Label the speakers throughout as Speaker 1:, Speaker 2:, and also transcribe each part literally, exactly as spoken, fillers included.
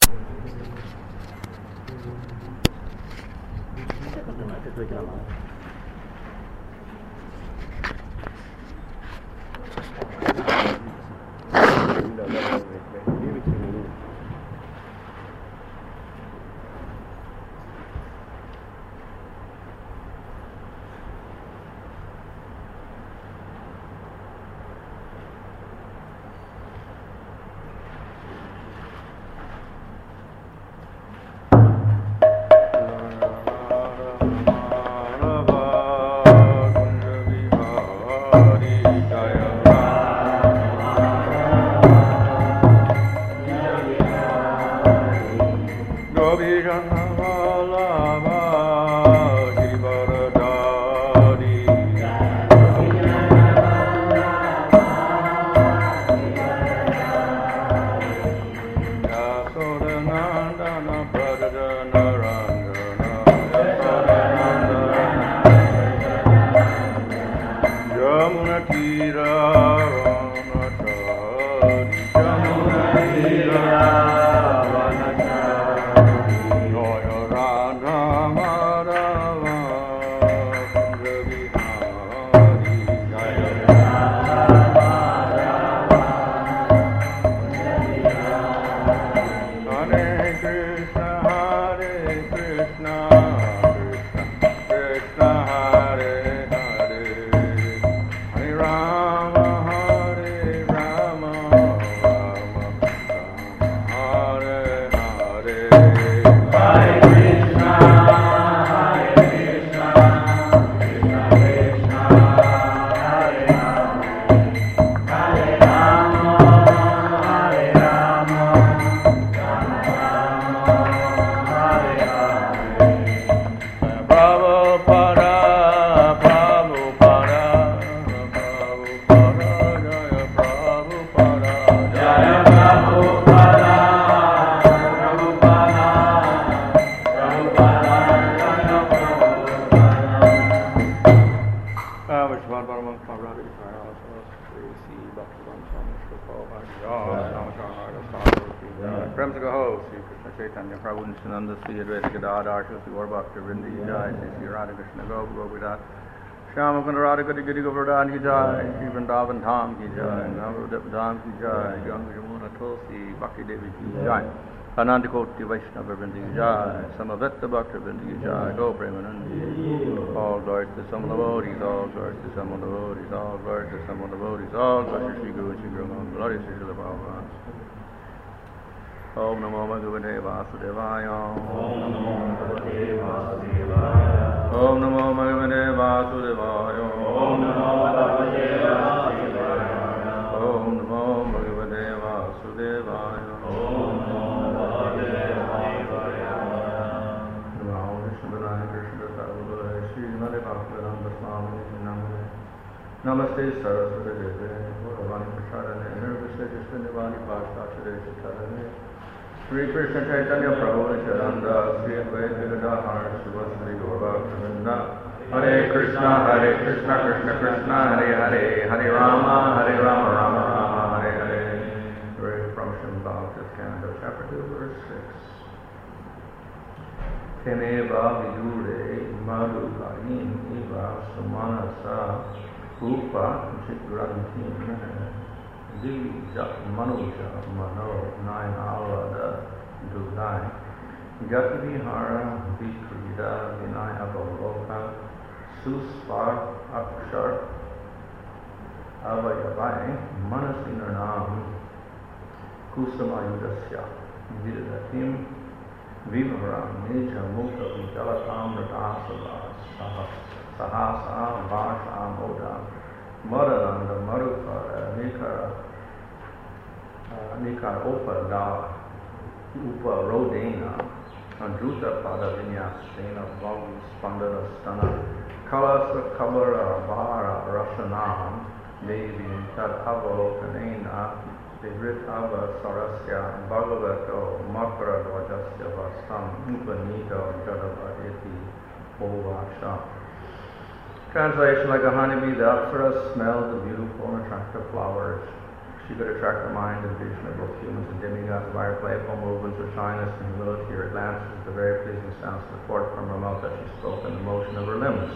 Speaker 1: Shama Kundarada Gadi Gadi Govardhan Ki Jai, Shri Vrindavan Dham Ki Jai, Navadip Dham Ki Jai, Ganga Jamuna Tulsi, Bhakti Devi Ki Jai, Anandakoti Vaishnava Vrindi Ki Jai, Samavetta Bhakta Vrindi Ki Jai, Go Premanandi, all glory to some of the devotees, all glory to some of the devotees, all glory to some of the devotees, all glory to Shri Guru, Shri Guru, glory to Shri Prabhupada. Om Namo Bhagavate Vasudevaya. Om Namo Bhagavate Vasudevaya. Om Namo Bhagavate Vasudevaya. Om Namo Bhagavate Vasudevaya. Om Namo Bhagavate Vasudevaya. Om Namo Bhagavate Vasudevaya. Namo Vishnu Krishna Sarvabhaya Srimati Bhaktivedanta Swami Namaste. Namaste Saraswati Deve Gauravani Prasarane Nirvisesha Nivani Bhashtacharya Chittarane Sri Krishna Chaitanya Prabhu Nityananda Sri Advaita Gadadhar Srivasri Gaurabhaktavinda Hare Krishna Hare Krishna Krishna Krishna Hare Hare Hare Rama Hare Rama Rama Rama Hare Hare. Read from Srimad Canto chapter two verse six. Temeva vidure madhulayin eva samanasa rupa chitrantin Dija Manuja Mano Nine Alada Dudai Gati Vihara Vikrida Vinaya Bhaloka Suspar Akshar Avayavai Manasinanam Kusamayudasya Vidatim Vivaram Neja Mukha Vidalatam Radasava Sahasa Vasha Moda Marananda Marupara Nikara Nikara Upada Upa Rodena Andruta Pada Vinyasena Vagu Spandana Stana Kalasa Kabara Vara Rashanam Devi Tad Avalokanena Devritava Sarasya Bhagavato Makara Dvajasya Vastam Upanita Jadavadeti Ovasham. Translation: like a honeybee, the Apsara smelled the beautiful and attractive flowers. She could attract the mind and vision of both humans and demigods by her playful movements with shyness and humility, her glances, the very pleasing sounds that forth from her mouth as she spoke, and the motion of her limbs.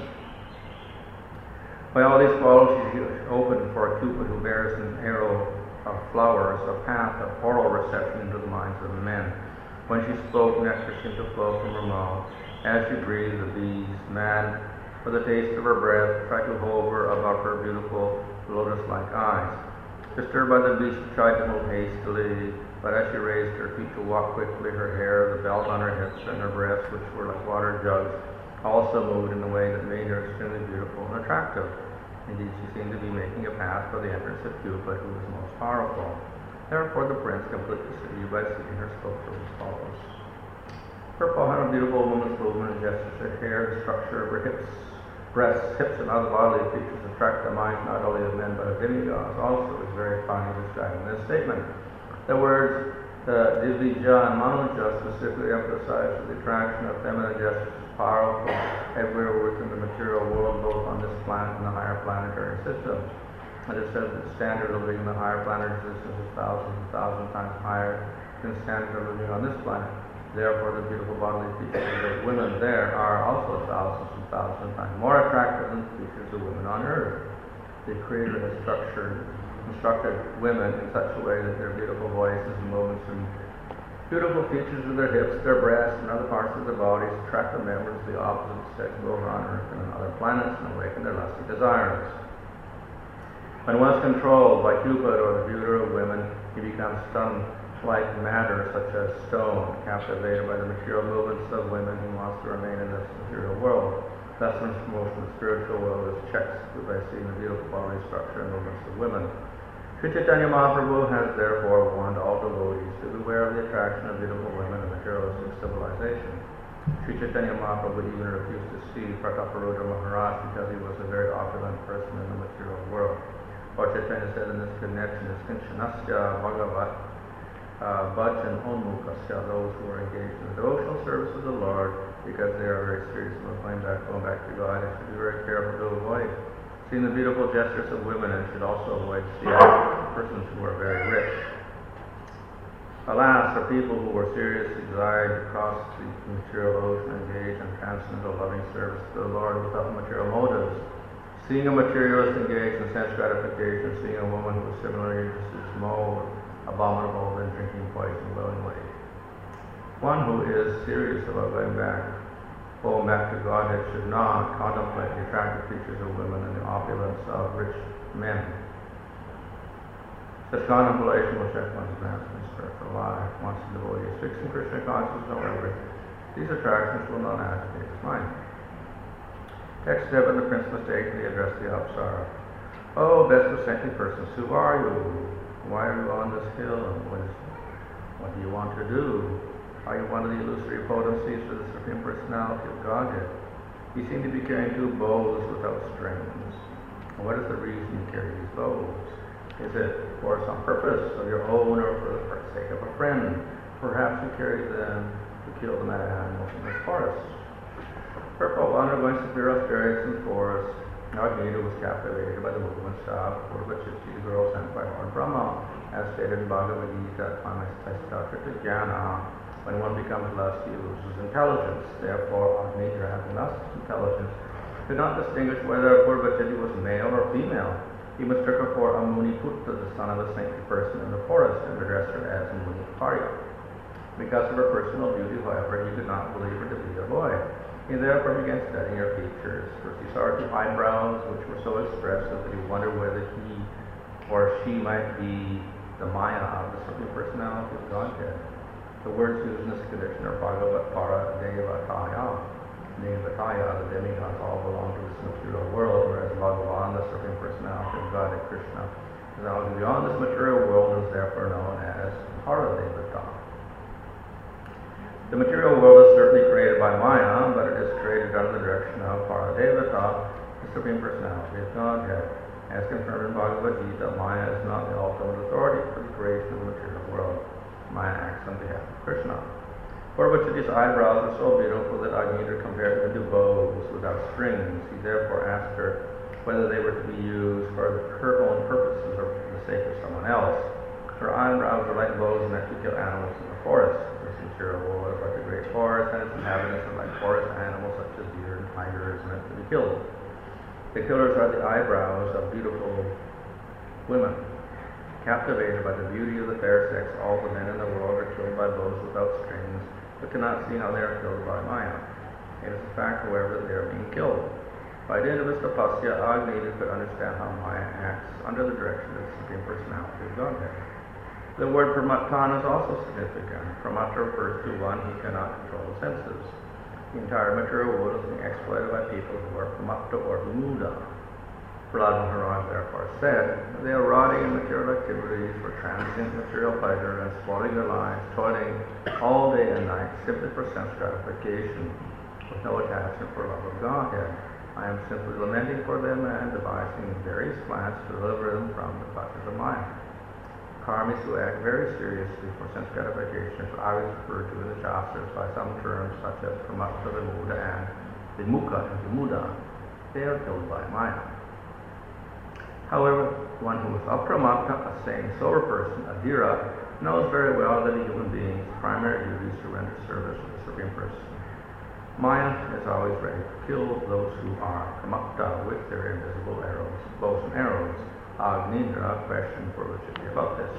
Speaker 1: By all these qualities she opened for a Cupid who bears an arrow of flowers, a path of oral reception into the minds of men. When she spoke, nectar seemed to flow from her mouth. As she breathed, the bees, mad for the taste of her breath, tried to hover above her beautiful lotus-like eyes. Disturbed by the beast, she tried to move hastily, but as she raised her feet to walk quickly, her hair, the belt on her hips, and her breasts, which were like water jugs, also moved in a way that made her extremely beautiful and attractive. Indeed, she seemed to be making a path for the entrance of Cupid, who was most powerful. Therefore, the prince completed the city by seeing her sculpture as follows. Purple had a beautiful woman's movement and gestures. Her hair, the structure of her hips, breasts, hips, and other bodily features attract the minds not only of men but of demigods. Also, is very finely described in this statement. The words the Divija and Manuja specifically emphasize the attraction of feminine gestures is powerful everywhere within the material world, both on this planet and the higher planetary systems. It is said that the standard of living in the higher planetary systems is thousands and thousands times higher than the standard of living on this planet. Therefore, the beautiful bodily features of women there are also thousands and thousands times more attractive than the features of women on Earth. The Creator has structured, constructed women in such a way that their beautiful voices and movements and beautiful features of their hips, their breasts, and other parts of their bodies attract the members of the opposite sex both on Earth and on other planets and awaken their lusty desires. When once controlled by Cupid or the viewer of women, he becomes stunned like matter, such as stone, captivated by the material movements of women who wants to remain in this material world. Thus, one's promotion of the spiritual world is checked by seeing the beautiful bodily structure and movements of women. Sri Chaitanya Mahaprabhu has therefore warned all devotees to beware of the attraction of beautiful women in materialistic civilization. Sri Chaitanya Mahaprabhu even refused to see Prataparudra Maharaj because he was a very opulent person in the material world. Lord Chaitanya said in this connection, is Kinchanasya Bhagavat Uh, Bhajan Onmukasya, those who are engaged in the devotional service of the Lord, because they are very serious about going back, going back to God, and should be very careful to avoid seeing the beautiful gestures of women, and should also avoid seeing persons who are very rich. Alas, for people who are seriously desired to cross the material ocean, engage in transcendental loving service to the Lord without material motives, seeing a materialist engaged in sense gratification, seeing a woman who is similarly interested is more abominable than drinking poison willingly. One who is serious about going back, going back to Godhead should not contemplate the attractive features of women and the opulence of rich men. Such contemplation will check one's advancement in spiritual life. Once the devotee is fixed in Krishna consciousness, however, these attractions will not agitate his mind. Text seven, the prince mistakenly addressed the Apsara. Oh, best of saintly persons, who are you? Why are you on this hill? And what, is, what do you want to do? Are you one of the illusory potencies of the Supreme Personality of Godhead? You seem to be carrying two bows without strings. And what is the reason you carry these bows? Is it for some purpose of your own or for the sake of a friend? Perhaps you carry them to kill the mad animals in this forest. Purple, undergoing severe austerities in the forest, Agneta was captivated by the movements of Purvachiti, the girl sent by Lord Brahma, as stated in Bhagavad Gita, Jnana. When one becomes lusty, he loses intelligence. Therefore, Agneta, having lost his intelligence, could not distinguish whether Purvachiti was male or female. He mistook her for a Muniputta, the son of a saintly person in the forest, and addressed her as Muniparya. Because of her personal beauty, however, he could not believe her to be a boy. He therefore began studying her features. First he saw her two eyebrows, which were so expressive that he wondered whether he or she might be the Maya of the Supreme Personality of Godhead. The words used in this condition are Bhagavat Para Devataya. Devataya, the demigods, all belong to this material world, whereas Bhagavan, the Supreme Personality of God, Krishna, is out beyond this material world and is therefore known as Para Devataya. The material world is certainly created by Maya, but it is created under the direction of Paradevata, the Supreme Personality of Godhead. As confirmed in Bhagavad Gita, Maya is not the ultimate authority for the creation of the material world. Maya acts on behalf of Krishna. Purvachiti's eyebrows were so beautiful that Agneta compared them to bows without strings. He therefore asked her whether they were to be used for her own purposes or for the the sake of someone else. Her eyebrows are like bows meant to kill animals in the forest. This material world is like a great forest, and its inhabitants are like forest animals such as deer and tigers meant to be killed. The killers are the eyebrows of beautiful women. Captivated by the beauty of the fair sex, all the men in the world are killed by bows without strings, but cannot see how they are killed by Maya. It is a fact, however, that they are being killed. By dint of his tapasya, Agnida could understand how Maya acts under the direction of the Supreme Personality of Godhead. The word pramattan is also significant. Pramata refers to one who cannot control the senses. The entire material world is being exploited by people who are pramata or vimuda. Prahlad Maharaj therefore said, they are rotting in material activities for transient material pleasure and spoiling their lives, toiling all day and night simply for sense gratification, with no attachment for love of Godhead. I am simply lamenting for them and devising various plans to deliver them from the clutches of Maya. Karmis who act very seriously for sense gratification is always referred to in the Shastras by some terms such as pramata, vimuda, and vimukha and vimuda. They are killed by Maya. However, one who is apramata, a sane, sober person, a dhira, knows very well that a human being's primary duty is to render service to the Supreme Person. Maya is always ready to kill those who are pramata with their invisible arrows, bows and arrows. Agnindra questioned Purvachiti about this.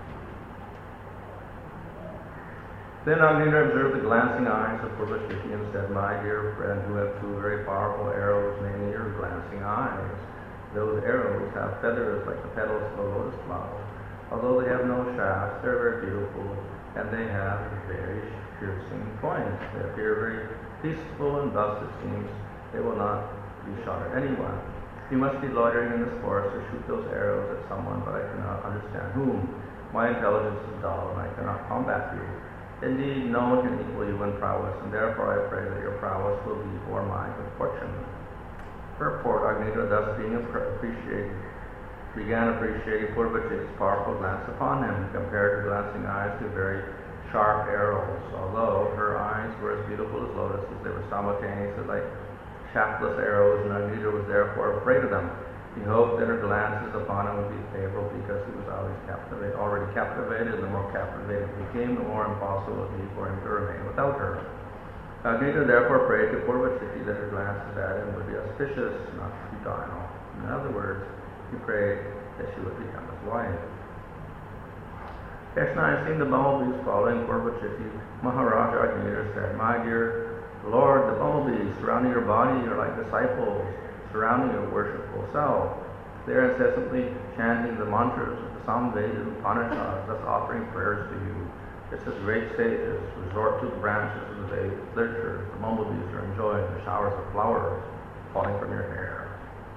Speaker 1: Then Agnindra observed the glancing eyes of Purvachiti and said, my dear friend, you have two very powerful arrows, namely your glancing eyes. Those arrows have feathers like the petals of a lotus flower. Although they have no shafts, they are very beautiful, and they have very piercing points. They appear very peaceful, and thus it seems they will not be shot at anyone. You must be loitering in this forest to shoot those arrows at someone, but I cannot understand whom. My intelligence is dull, and I cannot combat you. Indeed, no one can equal you in prowess, and therefore I pray that your prowess will be for my good fortune. Purport, Agnida, thus being appreciated, began appreciating Purvachiti's powerful glance upon him, compared her glancing eyes to very sharp arrows. Although her eyes were as beautiful as lotuses, they were simultaneously like shaftless arrows, and Agnida was therefore afraid of them. He hoped that her glances upon him would be favorable because he was always captivated, already captivated, and the more captivated he became, the more impossible it would be for him to remain without her. Agnida therefore prayed to Purvachiti that her glances at him would be auspicious, not futile. In other words, he prayed that she would become his wife. Krishna, I seen the bumblebees following Purvachiti. Maharaja Agnida said, my dear Lord, the bumblebees surrounding your body are like disciples surrounding your worshipful self. They are incessantly chanting the mantras of the Samveda and Upanishads, thus offering prayers to you. Just as great sages resort to the branches of the Vedic literature, the bumblebees are enjoying the showers of flowers falling from your hair.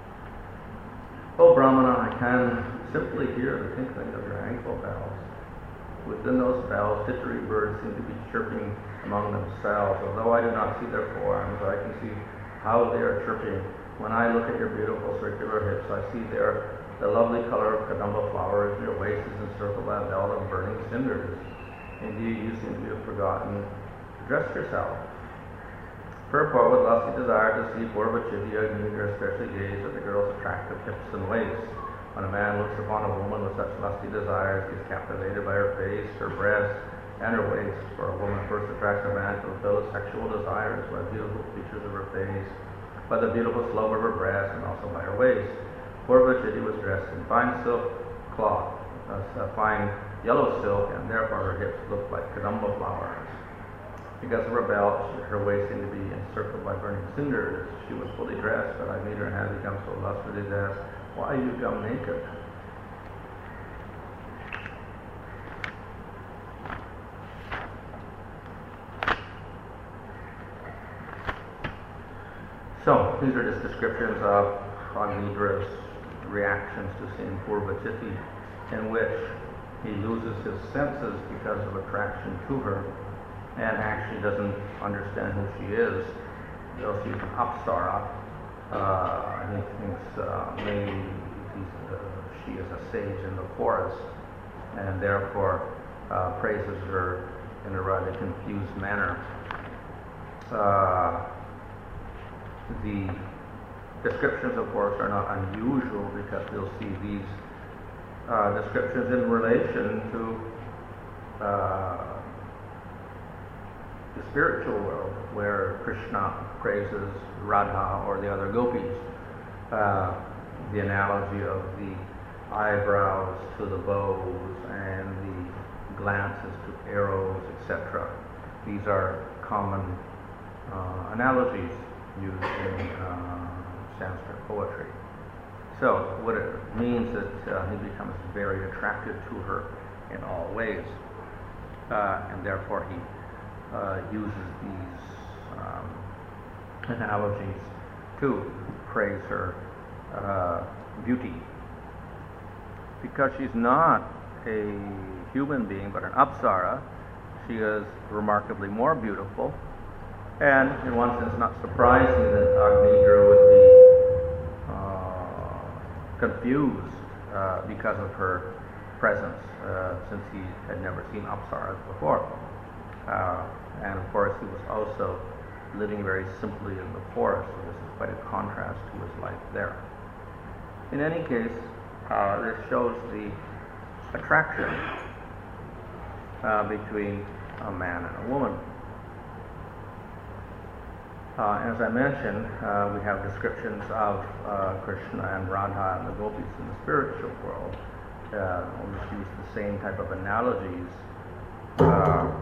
Speaker 1: O Brahmana, I can simply hear the tinkling of your ankle bells. Within those bells, tittery birds seem to be chirping among themselves. Although I do not see their forms, I can see how they are chirping. When I look at your beautiful circular hips, I see there the lovely color of kadamba flowers, and your waist is encircled by a belt of burning cinders. Indeed, you seem to have forgotten to dress yourself. Purport, with lusty desire to see Purvachiti, Agnida especially gazed at the girl's attractive hips and waist. When a man looks upon a woman with such lusty desires, he is captivated by her face, her breasts, and her waist. For a woman first attracts a man to fulfill his sexual desires by the beautiful features of her face, by the beautiful slope of her breasts, and also by her waist. Purvachiti was dressed in fine silk cloth, a fine yellow silk, and therefore her hips looked like kadamba flowers. Because of her belt, her waist seemed to be encircled by burning cinders. She was fully dressed, but Agnida had become so lustily asked, why you come naked? So, these are just descriptions of Agnidra's reactions to seeing Purvachiti, in which he loses his senses because of attraction to her, and actually doesn't understand who she is, though she's an apsara. Uh, he thinks uh, maybe he's, uh, she is a sage in the forest, and therefore uh, praises her in a rather confused manner. Uh, the descriptions, of course, are not unusual, because we'll see these uh, descriptions in relation to uh, the spiritual world, where Krishna praises Radha or the other gopis. Uh, the analogy of the eyebrows to the bows and the glances to arrows, et cetera. These are common uh, analogies used in uh, Sanskrit poetry. So what it means that uh, he becomes very attracted to her in all ways, uh, and therefore he uh, uses these um, analogies to praise her uh, beauty. Because she's not a human being but an apsara, she is remarkably more beautiful, and in one sense not surprising that Agnidra would be uh, confused uh, because of her presence, uh, since he had never seen apsaras before. Uh, and of course he was also living very simply in the forest, so this is quite a contrast to his life there. In any case, uh, this shows the attraction uh, between a man and a woman. Uh, as I mentioned, uh, we have descriptions of uh, Krishna and Radha and the gopis in the spiritual world. Uh, we'll just use the same type of analogies uh,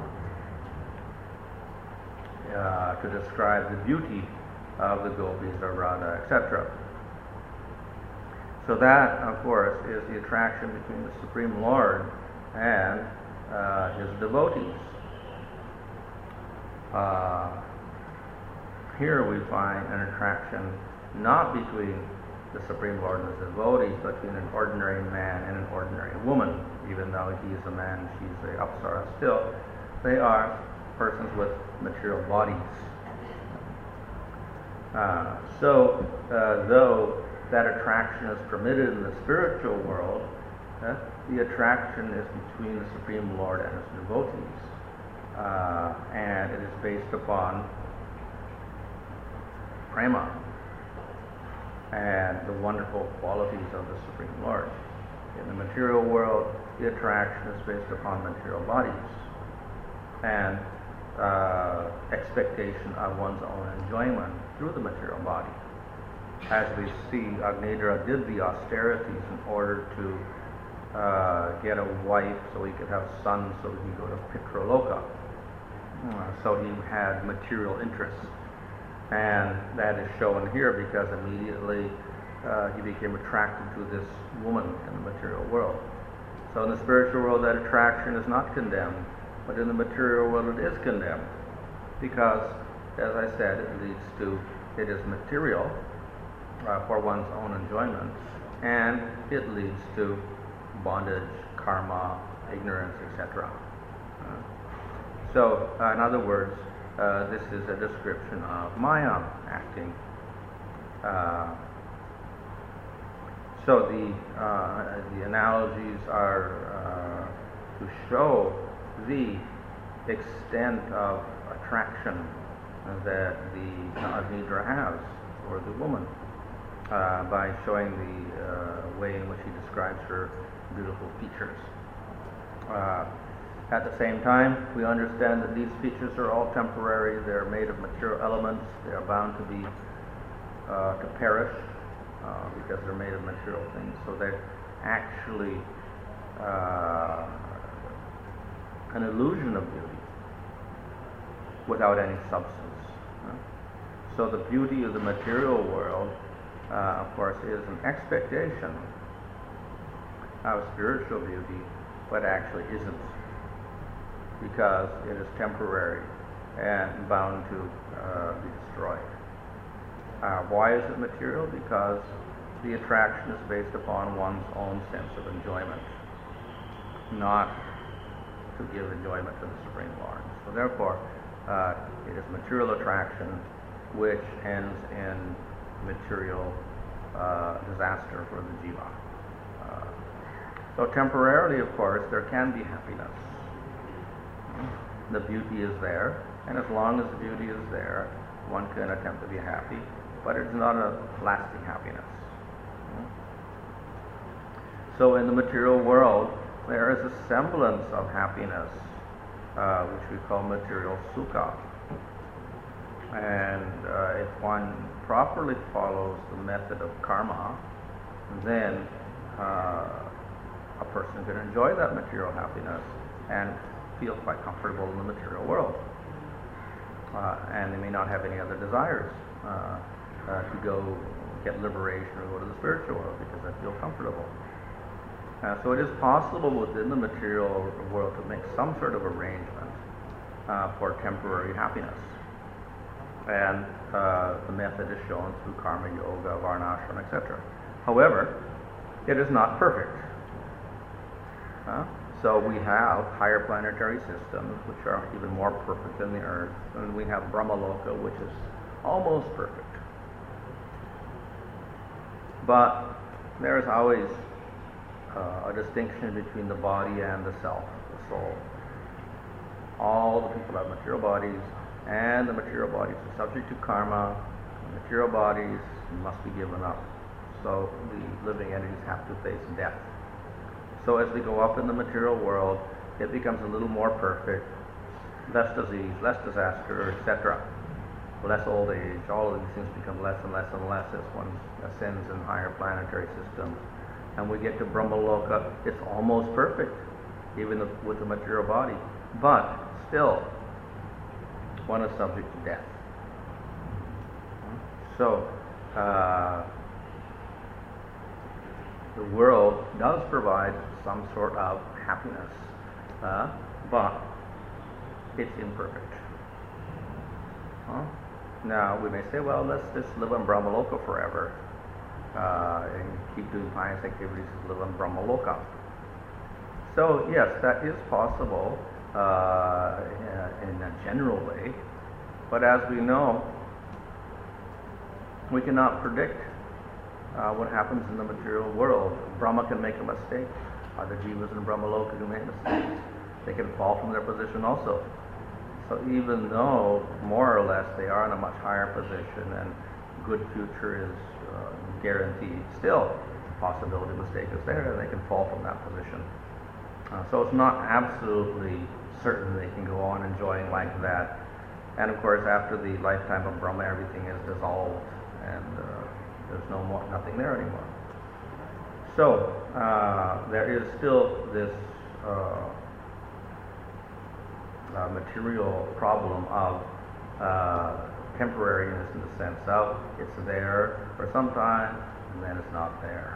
Speaker 1: uh, to describe the beauty of the gopis or Radha, et cetera. So that, of course, is the attraction between the Supreme Lord and uh, his devotees. Uh, here we find an attraction not between the Supreme Lord and his devotees, but between an ordinary man and an ordinary woman. Even though he is a man, she's a apsara still, they are persons with material bodies. Uh, so, uh, though that attraction is permitted in the spiritual world, uh, the attraction is between the Supreme Lord and his devotees. Uh, and it is based upon prema and the wonderful qualities of the Supreme Lord. In the material world, the attraction is based upon material bodies and uh, expectation of one's own enjoyment through the material body. As we see, Agnidra did the austerities in order to uh, get a wife so he could have sons so he could go to Pitraloka. Uh, so he had material interests. And that is shown here because immediately uh, he became attracted to this woman in the material world. So in the spiritual world, that attraction is not condemned, but in the material world it is condemned. Because, as I said, it leads to, it is material uh, for one's own enjoyment, and it leads to bondage, karma, ignorance, et cetera. Uh, so, uh, in other words, Uh, this is a description of Maya acting. Uh, so the uh, the analogies are uh, to show the extent of attraction that the Agnidra has for the woman uh, by showing the uh, way in which he describes her beautiful features. Uh, At the same time, we understand that these features are all temporary. They're made of material elements. They are bound to be uh, to perish uh, because they're made of material things. So they're actually uh, an illusion of beauty without any substance. Uh, so the beauty of the material world, uh, of course, is an expectation of spiritual beauty, but actually isn't, because it is temporary and bound to uh, be destroyed. Uh, why is it material? Because the attraction is based upon one's own sense of enjoyment, not to give enjoyment to the Supreme Lord. So therefore, uh, it is material attraction which ends in material uh, disaster for the jiva. Uh, so temporarily, of course, there can be happiness. The beauty is there, and as long as the beauty is there, one can attempt to be happy, but it's not a lasting happiness. So in the material world, there is a semblance of happiness, uh, which we call material sukha. And uh, if one properly follows the method of karma, then uh, a person can enjoy that material happiness and feel quite comfortable in the material world. Uh, and they may not have any other desires uh, uh, to go get liberation or go to the spiritual world because they feel comfortable. Uh, so it is possible within the material world to make some sort of arrangement uh, for temporary happiness. And uh, the method is shown through karma yoga, varnashram, et cetera. However, it is not perfect. Uh, so we have higher planetary systems which are even more perfect than the Earth, and we have Brahmaloka, which is almost perfect. But there is always uh, a distinction between the body and the self, the soul. All the people have material bodies, and the material bodies are subject to karma. The material bodies must be given up. So the living entities have to face death. So as we go up in the material world, it becomes a little more perfect, less disease, less disaster, et cetera. Less old age. All of these things become less and less and less as one ascends in higher planetary systems. And we get to Brahmaloka, it's almost perfect, even with the material body. But still, one is subject to death. So, uh, the world does provide some sort of happiness, uh, but it's imperfect. Huh? Now, we may say, well, let's just live in Brahmaloka forever uh, and keep doing pious activities and live in Brahmaloka. So, yes, that is possible uh, in a general way, but as we know, we cannot predict uh, what happens in the material world. Brahma can make a mistake. Other jivas in Brahmaloka can make mistakes. They can fall from their position also. So even though, more or less, they are in a much higher position and good future is uh, guaranteed, still, the possibility of mistake is there and they can fall from that position. Uh, so it's not absolutely certain they can go on enjoying like that. And of course, after the lifetime of Brahma, everything is dissolved and uh, there's no more, nothing there anymore. So uh, there is still this uh, Uh, material problem of uh, temporariness in the sense of it's there for some time and then it's not there.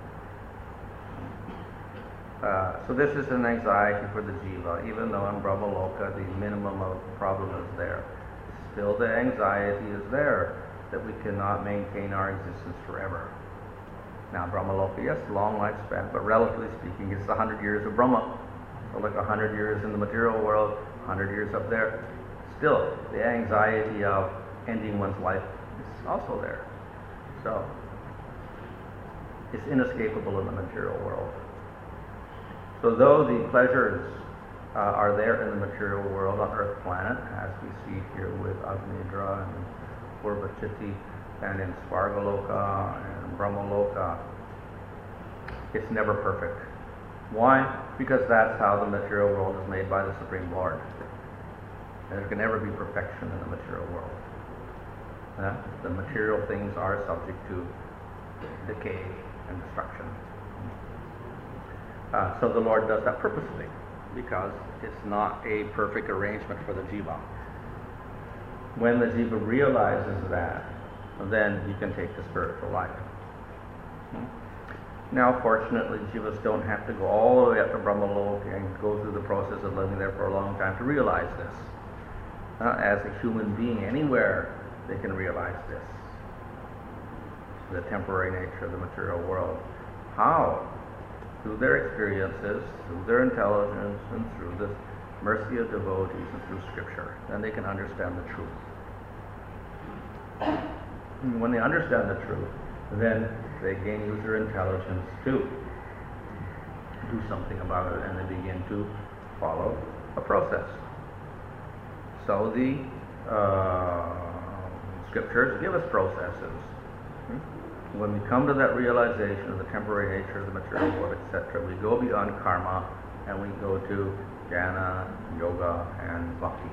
Speaker 1: Uh, so this is an anxiety for the jiva, even though in Brahmaloka the minimum of problem is there. Still the anxiety is there that we cannot maintain our existence forever. Now Brahmaloka, yes, long lifespan, but relatively speaking it's a hundred years of Brahma. So like a hundred years in the material world, hundred years up there. Still, the anxiety of ending one's life is also there. So, it's inescapable in the material world. So though the pleasures uh, are there in the material world on Earth planet, as we see here with Agnidra and Purvachitti, and in Svargaloka and Brahmaloka, it's never perfect. Why? Because that's how the material world is made by the Supreme Lord. And there can never be perfection in the material world. Uh, the material things are subject to decay and destruction. Uh, so the Lord does that purposely, because it's not a perfect arrangement for the jiva. When the jiva realizes that, then you can take the spiritual life. Hmm? Now, fortunately, jivas don't have to go all the way up to Brahmaloka and go through the process of living there for a long time to realize this. Uh, as a human being anywhere, they can realize this. The temporary nature of the material world. How? Through their experiences, through their intelligence, and through the mercy of devotees, and through scripture. Then they can understand the truth. And when they understand the truth, then they gain user intelligence to do something about it, and they begin to follow a process. So the uh, scriptures give us processes. Hmm? when we come to that realization of the temporary nature of the material world, et cetera, we go beyond karma and we go to jnana, yoga, and bhakti.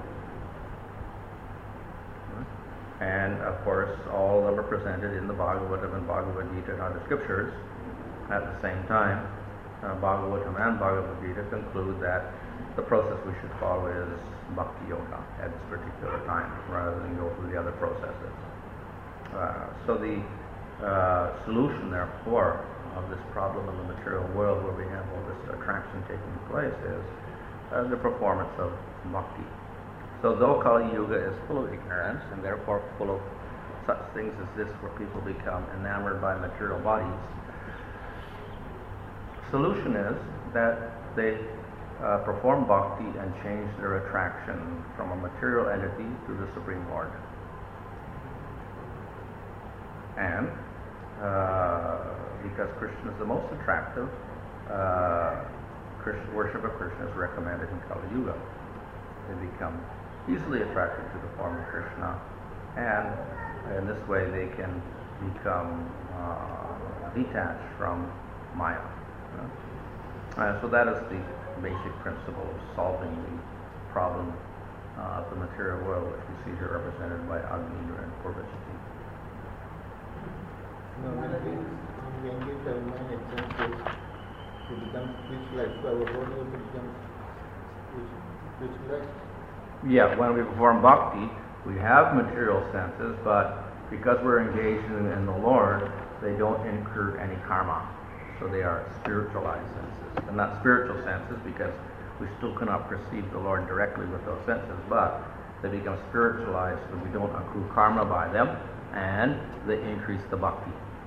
Speaker 1: And of course, all of them are presented in the Bhagavatam and Bhagavad Gita and other scriptures. At the same time, uh, Bhagavatam and Bhagavad Gita conclude that the process we should follow is bhakti yoga at this particular time, rather than go through the other processes. Uh, so the uh, solution, therefore, of this problem in the material world where we have all this attraction taking place is uh, the performance of bhakti. So though Kali Yuga is full of ignorance and therefore full of such things as this where people become enamored by material bodies, solution is that they uh, perform bhakti and change their attraction from a material entity to the Supreme Lord. And uh, because Krishna is the most attractive, uh, Krishna, worship of Krishna is recommended in Kali Yuga. They become easily attracted to the form of Krishna, and in this way they can become uh, detached from Maya. Uh, so that is the basic principle of solving the problem uh, of the material world, which we see here represented by Agni, Indra, and Purvashti.
Speaker 2: No, when we, when we engage our mind in senses, it becomes speechless. So our body also becomes speechless.
Speaker 1: Yeah, when we perform bhakti, we have material senses, but because we're engaged in, in the Lord, they don't incur any karma. So they are spiritualized senses. And not spiritual senses because we still cannot perceive the Lord directly with those senses, but they become spiritualized so we don't accrue karma by them, and they increase the bhakti.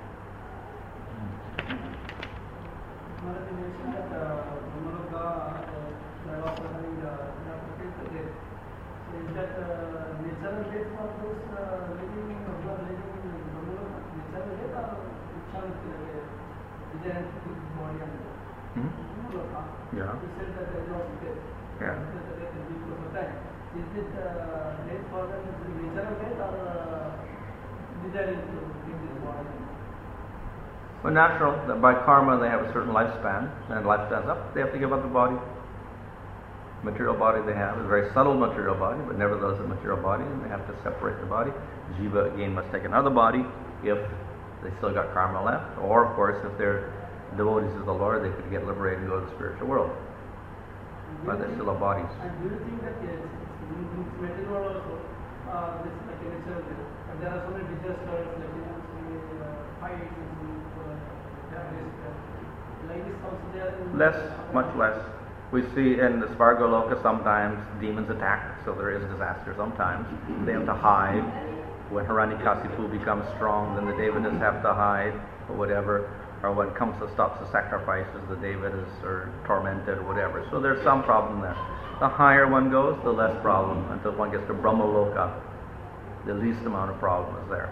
Speaker 3: Is that uh, natural death for those uh, living who are living in Brahmaloka? Natural death or chance is there in the body and
Speaker 1: Hmm?
Speaker 3: Brahmaloka?
Speaker 1: Yeah.
Speaker 3: You said that there is no death.
Speaker 1: Yeah.
Speaker 3: That the death is because of that. Is it uh, death for them natural death or uh, desire to leave this body?
Speaker 1: Well, natural, that by karma they have a certain lifespan, and lifespan's up, they have to give up the body. Material body they have is a very subtle material body, but nevertheless a material body, and they have to separate the body. Jiva again must take another body if they still got karma left, or of course if they're devotees of the Lord, they could get liberated and go to the spiritual world. But they still have bodies.
Speaker 3: And do you think that yes, in in material world also, uh, this is like a natural death, and there are so many disasters like you know, say, uh, fights and uh, terrorists, uh, like this also there in
Speaker 1: Less, much less. We see in the Svarga Loka sometimes demons attack, so there is disaster sometimes. They have to hide. When Hiranyakasipu becomes strong, then the Devatas have to hide, or whatever. Or when Kamsa stops the sacrifices, the Devatas are tormented, or whatever. So there's some problem there. The higher one goes, the less problem. Until one gets to Brahma Loka, the least amount of problem is there.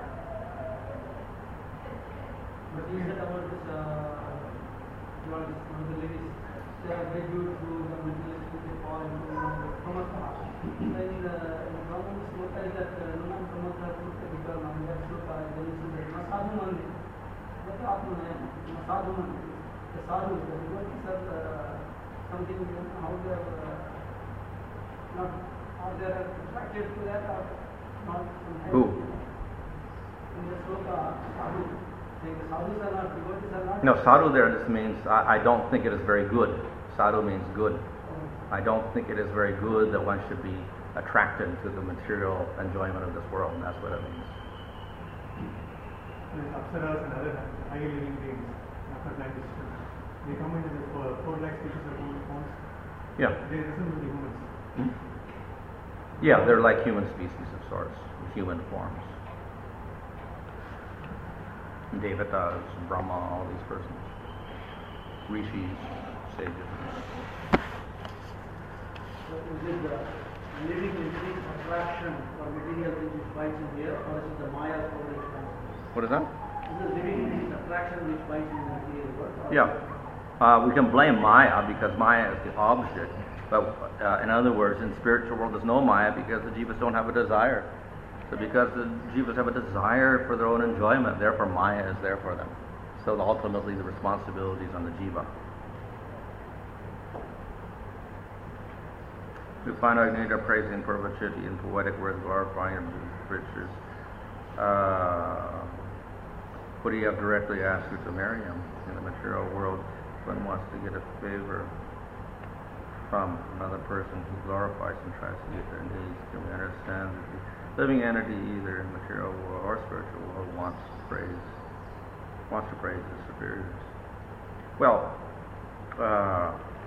Speaker 3: But you said about this, uh, about this, one of the ladies, they are very good to the materialistic, they fall into Kamasa. And uh, in the Brahman Sloka is that Numan Kamasa Sloka because on that Sloka is the reason that Masadu Mandi. What the Atmanaya? Masadu Mandi. The Sadhu, the devotees are uh, something, you know, how they are uh, not, how they are attracted to that or not.
Speaker 1: Who?
Speaker 3: In the Sloka, Sadhu. Like the sadhus are not, devotees are not.
Speaker 1: No, sadhu there just means, I, I don't think it is very good. Sadhu means good. I don't think it is very good that one should be attracted to the material enjoyment of this world, and that's what it means.
Speaker 4: Apsaras and other high living beings, after time distance, they come into the four, four lakh species of human forms.
Speaker 1: Yeah.
Speaker 4: They resemble the humans.
Speaker 1: Hmm? Yeah, they're like human species of sorts, human forms. Devatas, Brahma, all these persons. Rishis, sages.
Speaker 3: So is it the living entity attraction or material thing which bites in here, or is it the Maya for which bites?
Speaker 1: What is that?
Speaker 3: Is it living entity attraction which bites in the material world? or-
Speaker 1: Yeah. Uh, we can blame Maya because Maya is the object. But uh, in other words, in spiritual world there's no Maya because the jivas don't have a desire. So because the jivas have a desire for their own enjoyment, therefore Maya is there for them. So ultimately the responsibility is on the jiva. We find Agneta praising Purvachiti in poetic words, glorifying and riches. Uh, Puriya directly asks you to marry him. In the material world, one wants to get a favor from another person who glorifies and tries to get their needs. Can we understand that the living entity, either in material world or spiritual world, wants praise, wants to praise his superiors? Well, uh,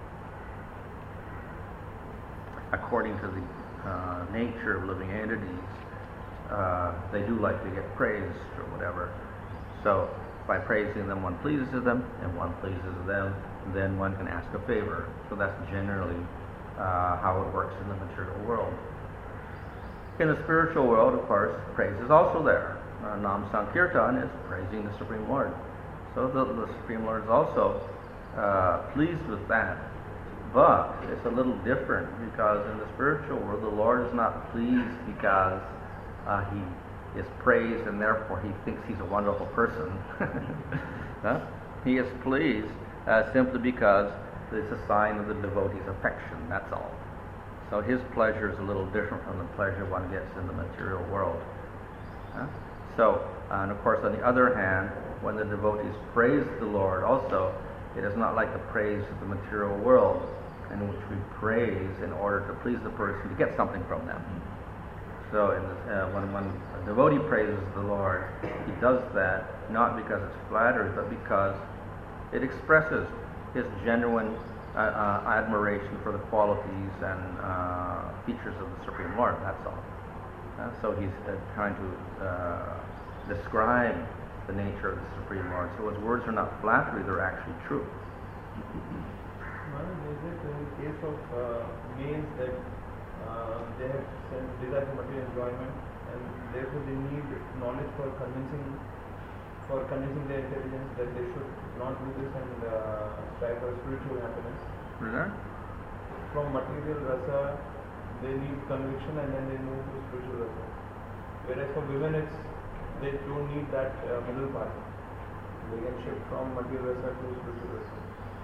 Speaker 1: according to the uh, nature of living entities, uh, they do like to get praised or whatever. So by praising them, one pleases them, and one pleases them, then one can ask a favor. So that's generally uh, how it works in the material world. In the spiritual world, of course, praise is also there. Uh, Nam Sankirtan is praising the Supreme Lord. So the, the Supreme Lord is also uh, pleased with that. But it's a little different, because in the spiritual world, the Lord is not pleased because uh, he is praised and therefore he thinks he's a wonderful person. Huh? He is pleased uh, simply because it's a sign of the devotee's affection, that's all. So his pleasure is a little different from the pleasure one gets in the material world. Huh? So, and of course on the other hand, when the devotees praise the Lord also, it is not like the praise of the material world, in which we praise in order to please the person to get something from them. So in the, uh, when, when a devotee praises the Lord, he does that not because it's flattery, but because it expresses his genuine uh, uh, admiration for the qualities and uh, features of the Supreme Lord, that's all. Uh, so he's uh, trying to uh, describe the nature of the Supreme Lord. So his words are not flattery, they're actually true.
Speaker 5: Maharaj, is it in case of uh, males that uh, they have sense, desire for material enjoyment, and therefore they need knowledge for convincing, for convincing their intelligence that they should not do this and uh, strive for spiritual happiness?
Speaker 1: Is that?
Speaker 5: From material rasa, they need conviction and then they move to spiritual rasa. Whereas for women, it's they don't need that uh, middle part. They can shift from material rasa to spiritual rasa.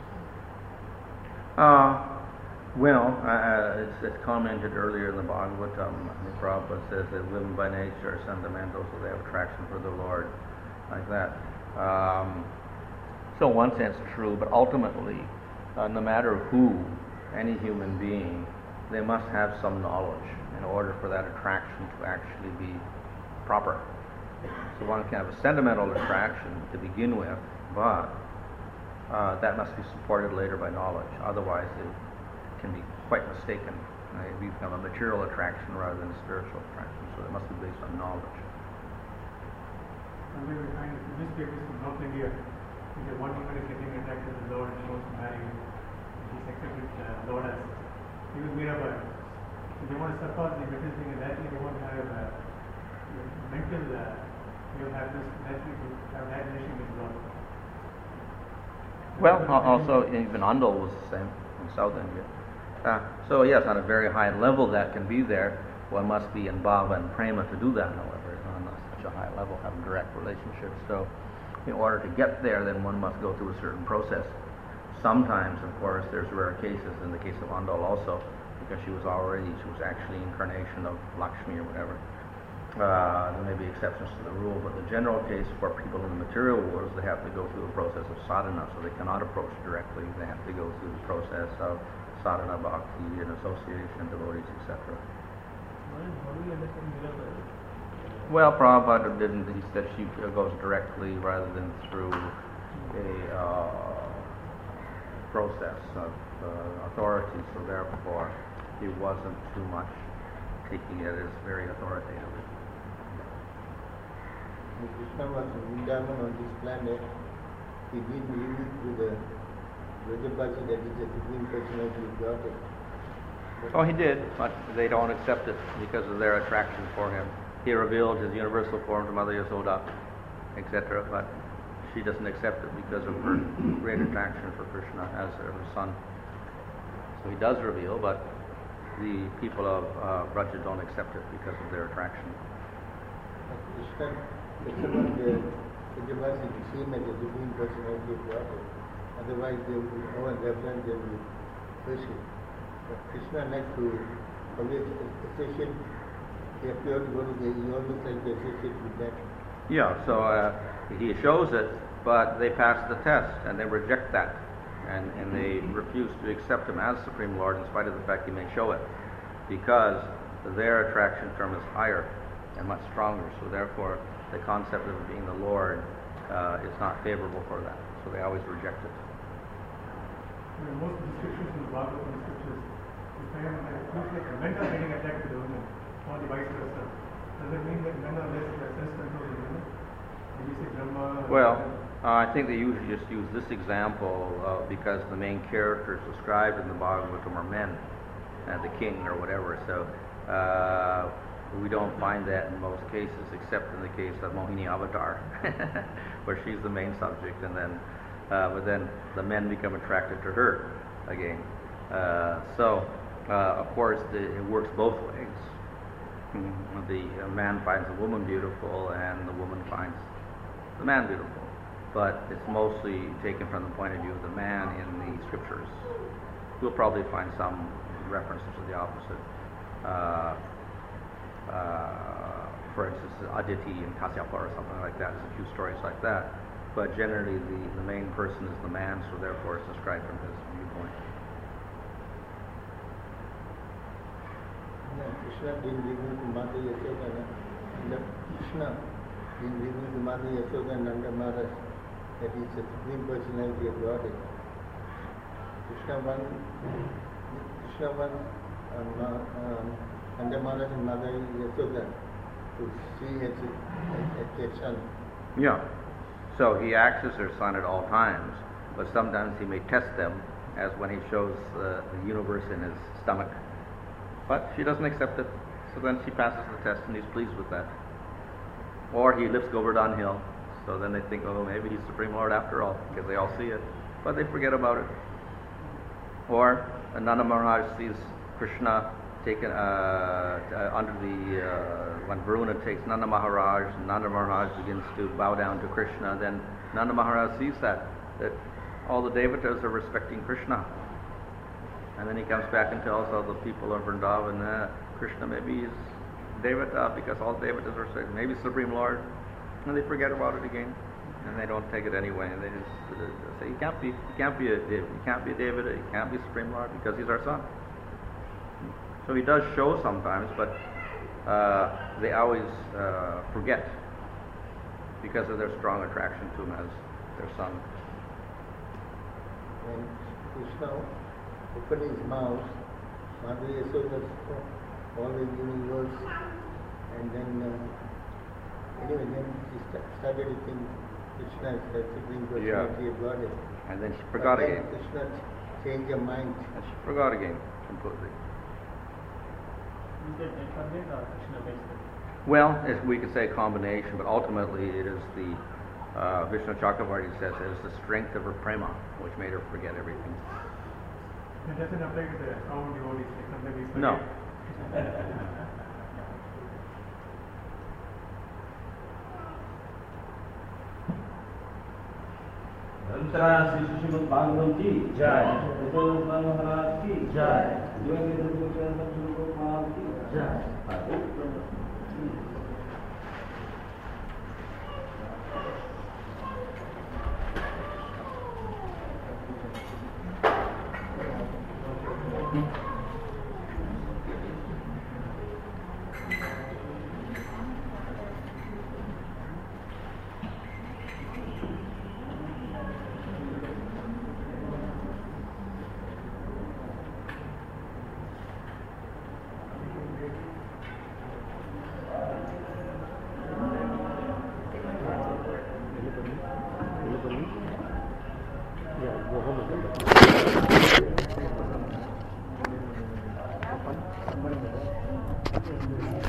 Speaker 1: Uh, well, uh, it's, it's commented earlier in the Bhagavatam. The Prabhupada says that women by nature are sentimental, so they have attraction for the Lord, like that. Um, so in one sense true, but ultimately, uh, no matter who, any human being, they must have some knowledge in order for that attraction to actually be proper. So one can have a sentimental attraction to begin with, but Uh, that must be supported later by knowledge. Otherwise, it can be quite mistaken. Uh, it becomes a material attraction rather than a spiritual attraction. So it must be based on knowledge.
Speaker 4: And we will find newspapers from North India. Because one woman is getting attracted to the Lord and she wants to marry him. He's accepted the uh, Lord as he was Mirabai. So they want to surpass the material thing, and that way they want to have uh, mental, uh, you have this naturally to have that relation with God.
Speaker 1: Well, also even Andal was the same in South India. Uh, so yes, on a very high level that can be there. One must be in bhava and prema to do that, however, on such a high level, have a direct relationship. So in order to get there, then one must go through a certain process. Sometimes, of course, there's rare cases, in the case of Andal also, because she was already, she was actually incarnation of Lakshmi or whatever. Uh, there may be exceptions to the rule, but the general case for people in the material world is they have to go through the process of sadhana, so they cannot approach directly. They have to go through the process of sadhana, bhakti, and association, devotees, et cetera.
Speaker 5: How do you understand Mirabai?
Speaker 1: Well, Prabhupada didn't. He said she goes directly rather than through a uh, process of uh, authority, so therefore he wasn't too much taking it as very authoritative.
Speaker 2: When Krishna was in Vrindavan on this planet, he did leave it to the Vrajabhasi, that is the Supreme Personality of Godhead.
Speaker 1: Oh, he did, but they don't accept it because of their attraction for him. He revealed his universal form to Mother Yasoda, et cetera, but she doesn't accept it because of her great attraction for Krishna as her son. So he does reveal, but the people of uh, Vraja don't accept it because of their attraction.
Speaker 2: Krishna, Krishna the Vrajabhasi is seen as a supreme personality of Godhead. Otherwise, they would no one reference them with worship. But Krishna likes to always associate. He appeared to go to the, he always likes to associate with that.
Speaker 1: Yeah, so uh, he shows it, but they pass the test and they reject that. And, and they refuse to accept him as Supreme Lord in spite of the fact he may show it. Because their attraction term is higher and much stronger. So therefore, the concept of being the Lord uh, is not favorable for that. So they always reject it.
Speaker 4: I mean, most descriptions in the Bhagavatam scriptures, if I am, it looks like men are getting attacked with the women, or the vice versa. Does it mean that men are less sense control than women? Did you say Brahma?
Speaker 1: Well, uh, I think they usually just use this example uh, because the main characters described in the Bhagavatam are men, uh, the king or whatever. So uh, we don't find that in most cases, except in the case of Mohini Avatar, where she's the main subject, and then uh, but then the men become attracted to her again. Uh, so uh, of course the, it works both ways. Mm, the uh, man finds the woman beautiful, and the woman finds the man beautiful. But it's mostly taken from the point of view of the man in the scriptures. You'll probably find some references to the opposite. Uh, uh, for instance, Aditi and Kasyapa or something like that. There's a few stories like that. But generally, the, the main person is the man, so therefore it's described from his viewpoint.
Speaker 2: Yeah, Krishna being revealed to Mata Yashoda, and Krishna being revealed to Mata Yashoda and Nanda Maharaj, that is the supreme personality of Godhead. Krishna wants, Krishna wants um, um, Nanda Maharaj and Mata Yashoda to see as, as, as their son.
Speaker 1: Yeah. So he acts as their son at all times, but sometimes he may test them, as when he shows uh, the universe in his stomach. But she doesn't accept it, so then she passes the test and he's pleased with that. Or he lifts Govardhan Hill, so then they think, oh, maybe he's Supreme Lord after all, because they all see it, but they forget about it. Or Nanda Maharaj sees Krishna taken uh, uh, under the, uh, when Varuna takes Nanda Maharaj, and Nanda Maharaj begins to bow down to Krishna, then Nanda Maharaj sees that, that all the devatas are respecting Krishna. And then he comes back and tells all the people of Vrindavan, uh, Krishna maybe is devata, because all devatas are saying, maybe Supreme Lord. And they forget about it again, and they don't take it anyway. And they just uh, say, he can't be, he can't be a dev, he can't be a devata, he can't be Supreme Lord, because he's our son. So he does show sometimes, but uh, they always uh, forget because of their strong attraction to him as their son.
Speaker 2: When Krishna opened his mouth, Mata Yashoda saw all the universe, and then uh, anyway, then she st- started to think Krishna is the supreme personality of Godhead.
Speaker 1: And then she forgot
Speaker 2: But then
Speaker 1: again.
Speaker 2: Krishna changed her mind.
Speaker 1: And she forgot again completely.
Speaker 3: Is that a forget or Krishna makes them?
Speaker 1: Well, as we could say a combination, but ultimately it is the uh, Vishnu Chakravarti says it is the strength of her prema which made her forget everything.
Speaker 4: It doesn't apply to the common devotees, like sometimes we forget.
Speaker 1: No.
Speaker 6: Shri Shrimad Bhagavat की जय, महाराज की जय, की जय।
Speaker 2: Yeah, go home.